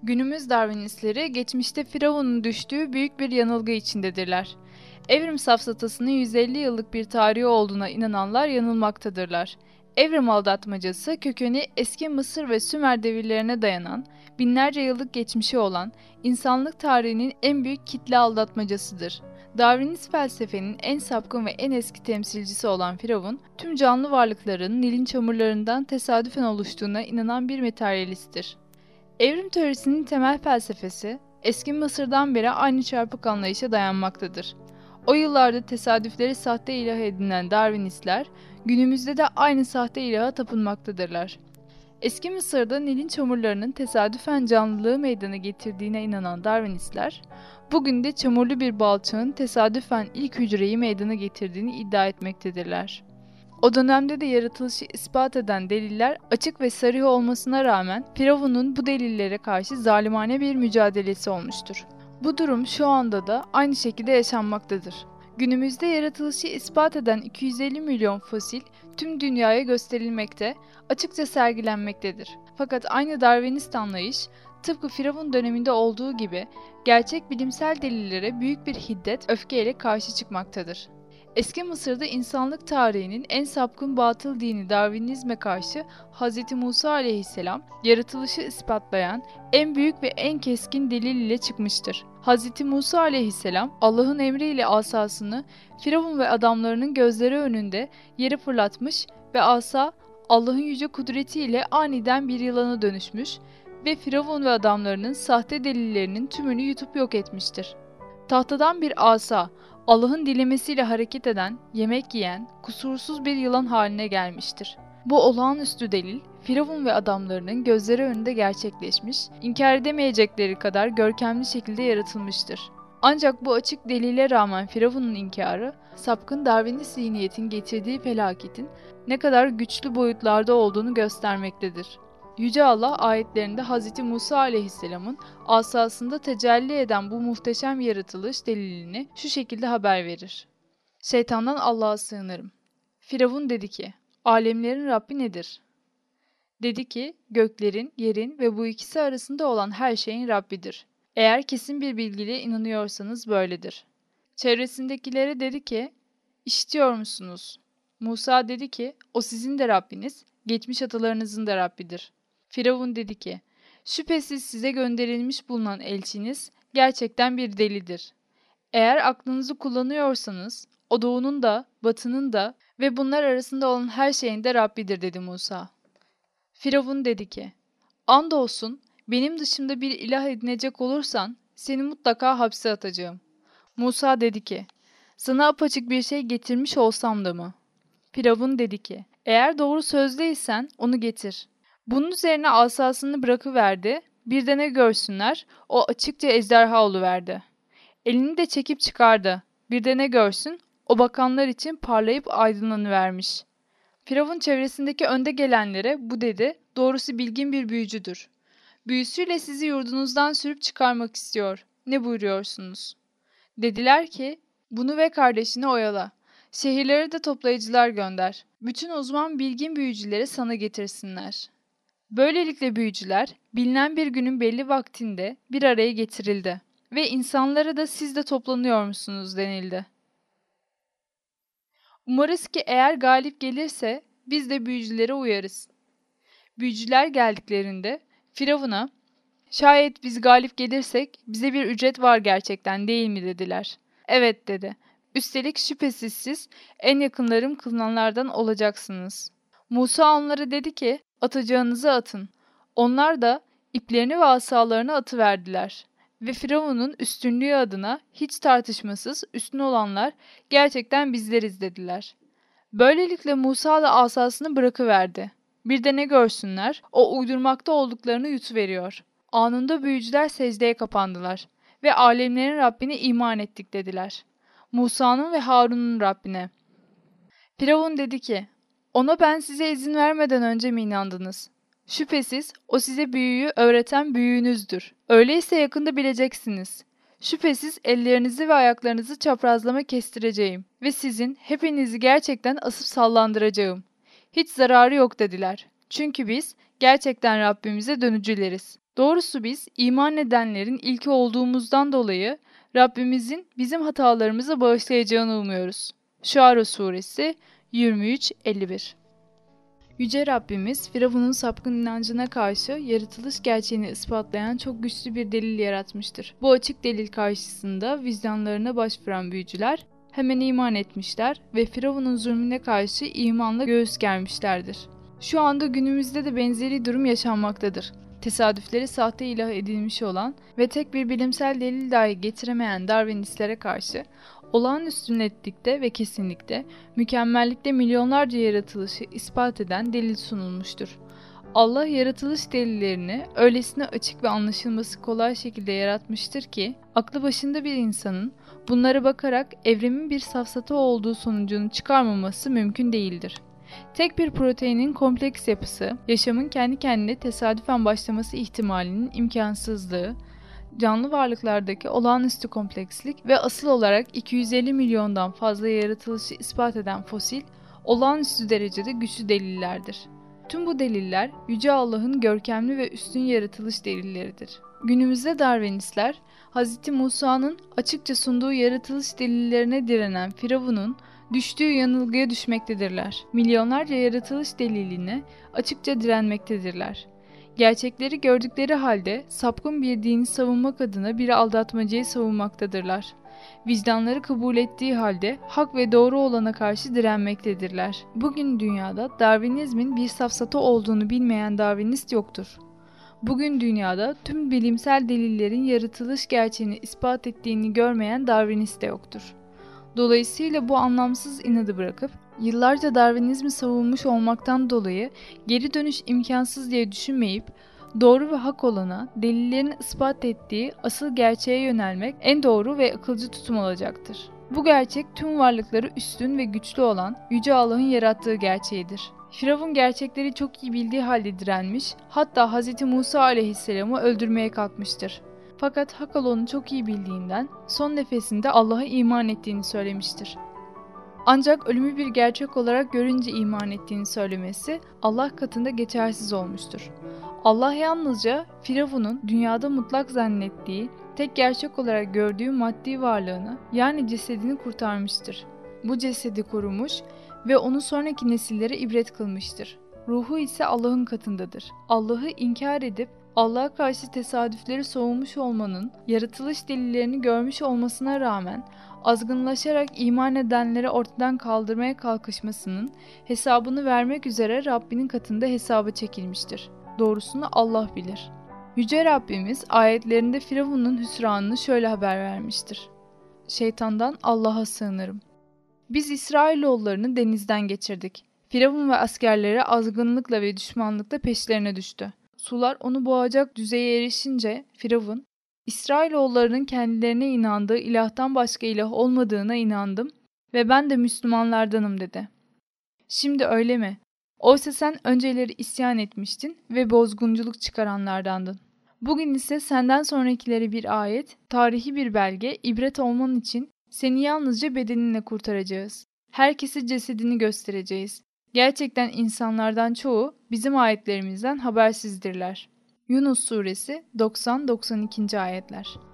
Günümüz Darwinistleri geçmişte Firavun'un düştüğü büyük bir yanılgı içindedirler. Evrim safsatasının 150 yıllık bir tarihi olduğuna inananlar yanılmaktadırlar. Evrim aldatmacası kökeni eski Mısır ve Sümer devirlerine dayanan, binlerce yıllık geçmişi olan, insanlık tarihinin en büyük kitle aldatmacasıdır. Darwinist felsefenin en sapkın ve en eski temsilcisi olan Firavun, tüm canlı varlıkların Nil'in çamurlarından tesadüfen oluştuğuna inanan bir materyalisttir. Evrim teorisinin temel felsefesi, eski Mısır'dan beri aynı çarpık anlayışa dayanmaktadır. O yıllarda tesadüfleri sahte ilah edinen Darwinistler, günümüzde de aynı sahte ilaha tapınmaktadırlar. Eski Mısır'da Nil'in çamurlarının tesadüfen canlılığı meydana getirdiğine inanan Darwinistler, bugün de çamurlu bir balçığın tesadüfen ilk hücreyi meydana getirdiğini iddia etmektedirler. O dönemde de yaratılışı ispat eden deliller açık ve sarih olmasına rağmen Firavun'un bu delillere karşı zalimane bir mücadelesi olmuştur. Bu durum şu anda da aynı şekilde yaşanmaktadır. Günümüzde yaratılışı ispat eden 250 milyon fosil tüm dünyaya gösterilmekte, açıkça sergilenmektedir. Fakat aynı Darwinist anlayış, tıpkı Firavun döneminde olduğu gibi gerçek bilimsel delillere büyük bir hiddet, öfkeyle karşı çıkmaktadır. Eski Mısır'da insanlık tarihinin en sapkın batıl dini Darwinizme karşı Hz. Musa aleyhisselam yaratılışı ispatlayan en büyük ve en keskin delil ile çıkmıştır. Hz. Musa aleyhisselam Allah'ın emriyle asasını Firavun ve adamlarının gözleri önünde yere fırlatmış ve asa Allah'ın yüce kudretiyle aniden bir yılana dönüşmüş ve Firavun ve adamlarının sahte delillerinin tümünü yutup yok etmiştir. Tahtadan bir asa, Allah'ın dilemesiyle hareket eden, yemek yiyen, kusursuz bir yılan haline gelmiştir. Bu olağanüstü delil, Firavun ve adamlarının gözleri önünde gerçekleşmiş, inkar edemeyecekleri kadar görkemli şekilde yaratılmıştır. Ancak bu açık delile rağmen Firavun'un inkarı, sapkın Darwinist zihniyetin getirdiği felaketin ne kadar güçlü boyutlarda olduğunu göstermektedir. Yüce Allah ayetlerinde Hz. Musa aleyhisselamın asasında tecelli eden bu muhteşem yaratılış delilini şu şekilde haber verir. Şeytandan Allah'a sığınırım. Firavun dedi ki, alemlerin Rabbi nedir? Dedi ki, göklerin, yerin ve bu ikisi arasında olan her şeyin Rabbidir. Eğer kesin bir bilgiyle inanıyorsanız böyledir. Çevresindekilere dedi ki, işitiyor musunuz? Musa dedi ki, o sizin de Rabbiniz, geçmiş atalarınızın da Rabbidir. Firavun dedi ki, şüphesiz size gönderilmiş bulunan elçiniz gerçekten bir delidir. Eğer aklınızı kullanıyorsanız, o doğunun da, batının da ve bunlar arasında olan her şeyin de Rabbidir dedi Musa. Firavun dedi ki, andolsun benim dışımda bir ilah edinecek olursan seni mutlaka hapse atacağım. Musa dedi ki, sana apaçık bir şey getirmiş olsam da mı? Firavun dedi ki, eğer doğru sözlüysen onu getir. Bunun üzerine asasını bırakıverdi, bir de ne görsünler, o açıkça ejderha oluverdi. Elini de çekip çıkardı, bir de ne görsün, o bakanlar için parlayıp aydınlanıvermiş. Firavun çevresindeki önde gelenlere bu dedi, doğrusu bilgin bir büyücüdür. Büyüsüyle sizi yurdunuzdan sürüp çıkarmak istiyor. Ne buyuruyorsunuz? Dediler ki, bunu ve kardeşini oyala. Şehirlere de toplayıcılar gönder. Bütün uzman bilgin büyücüleri sana getirsinler. Böylelikle büyücüler, bilinen bir günün belli vaktinde bir araya getirildi ve insanlara da siz de toplanıyor musunuz denildi. Umarız ki eğer galip gelirse biz de büyücülere uyarız. Büyücüler geldiklerinde Firavun'a, şayet biz galip gelirsek bize bir ücret var gerçekten değil mi dediler. Evet dedi. Üstelik şüphesiz siz en yakınlarım kılınanlardan olacaksınız. Musa onlara dedi ki, atacağınızı atın. Onlar da iplerini ve asalarını atıverdiler. Ve Firavun'un üstünlüğü adına hiç tartışmasız üstün olanlar gerçekten bizleriz dediler. Böylelikle Musa da asasını bırakıverdi. Bir de ne görsünler, o uydurmakta olduklarını yutuveriyor. Anında büyücüler secdeye kapandılar ve alemlerin Rabbine iman ettik dediler. Musa'nın ve Harun'un Rabbine. Firavun dedi ki, ona ben size izin vermeden önce mi inandınız? Şüphesiz o size büyüyü öğreten büyüğünüzdür. Öyleyse yakında bileceksiniz. Şüphesiz ellerinizi ve ayaklarınızı çaprazlama kestireceğim ve sizin hepinizi gerçekten asıp sallandıracağım. Hiç zararı yok dediler. Çünkü biz gerçekten Rabbimize dönücüleriz. Doğrusu biz iman edenlerin ilki olduğumuzdan dolayı Rabbimizin bizim hatalarımızı bağışlayacağını umuyoruz. Şuara Suresi 23-51. Yüce Rabbimiz Firavun'un sapkın inancına karşı yaratılış gerçeğini ispatlayan çok güçlü bir delil yaratmıştır. Bu açık delil karşısında vicdanlarına başvuran büyücüler hemen iman etmişler ve Firavun'un zulmüne karşı imanla göğüs germişlerdir. Şu anda günümüzde de benzeri durum yaşanmaktadır. Tesadüfleri sahte ilah edilmiş olan ve tek bir bilimsel delil dahi getiremeyen Darwinistlere karşı olağanüstü netlikte ve kesinlikte, mükemmellikte milyonlarca yaratılışı ispat eden delil sunulmuştur. Allah yaratılış delillerini öylesine açık ve anlaşılması kolay şekilde yaratmıştır ki, aklı başında bir insanın bunlara bakarak evrenin bir safsata olduğu sonucunu çıkarmaması mümkün değildir. Tek bir proteinin kompleks yapısı, yaşamın kendi kendine tesadüfen başlaması ihtimalinin imkansızlığı, canlı varlıklardaki olağanüstü komplekslik ve asıl olarak 250 milyondan fazla yaratılışı ispat eden fosil, olağanüstü derecede güçlü delillerdir. Tüm bu deliller, Yüce Allah'ın görkemli ve üstün yaratılış delilleridir. Günümüzde Darwinistler, Hz. Musa'nın açıkça sunduğu yaratılış delillerine direnen Firavun'un düştüğü yanılgıya düşmektedirler. Milyonlarca yaratılış deliline açıkça direnmektedirler. Gerçekleri gördükleri halde sapkın bir dini savunmak adına bir aldatmacayı savunmaktadırlar. Vicdanları kabul ettiği halde hak ve doğru olana karşı direnmektedirler. Bugün dünyada Darwinizmin bir safsata olduğunu bilmeyen Darwinist yoktur. Bugün dünyada tüm bilimsel delillerin yaratılış gerçeğini ispat ettiğini görmeyen Darwinist de yoktur. Dolayısıyla bu anlamsız inadı bırakıp yıllarca Darwinizmi savunmuş olmaktan dolayı geri dönüş imkansız diye düşünmeyip doğru ve hak olana, delillerin ispat ettiği asıl gerçeğe yönelmek en doğru ve akılcı tutum olacaktır. Bu gerçek tüm varlıkları üstün ve güçlü olan Yüce Allah'ın yarattığı gerçeğidir. Firavun gerçekleri çok iyi bildiği halde direnmiş, hatta Hz. Musa aleyhisselamı öldürmeye kalkmıştır. Fakat hak olanı çok iyi bildiğinden son nefesinde Allah'a iman ettiğini söylemiştir. Ancak ölümü bir gerçek olarak görünce iman ettiğini söylemesi Allah katında geçersiz olmuştur. Allah yalnızca Firavun'un dünyada mutlak zannettiği, tek gerçek olarak gördüğü maddi varlığını, yani cesedini kurtarmıştır. Bu cesedi korumuş ve onu sonraki nesillere ibret kılmıştır. Ruhu ise Allah'ın katındadır. Allah'ı inkar edip Allah'a karşı tesadüfleri soğumuş olmanın, yaratılış delillerini görmüş olmasına rağmen azgınlaşarak iman edenleri ortadan kaldırmaya kalkışmasının hesabını vermek üzere Rabbinin katında hesaba çekilmiştir. Doğrusunu Allah bilir. Yüce Rabbimiz ayetlerinde Firavun'un hüsranını şöyle haber vermiştir. Şeytandan Allah'a sığınırım. Biz İsrailoğullarını denizden geçirdik. Firavun ve askerleri azgınlıkla ve düşmanlıkla peşlerine düştü. Sular onu boğacak düzeye erişince Firavun, İsrailoğullarının kendilerine inandığı ilahtan başka ilah olmadığına inandım ve ben de Müslümanlardanım dedi. Şimdi öyle mi? Oysa sen önceleri isyan etmiştin ve bozgunculuk çıkaranlardandın. Bugün ise senden sonrakileri bir ayet, tarihi bir belge, ibret olman için seni yalnızca bedeninle kurtaracağız. Herkese cesedini göstereceğiz. Gerçekten insanlardan çoğu bizim ayetlerimizden habersizdirler. Yunus Suresi 90-92. ayetler.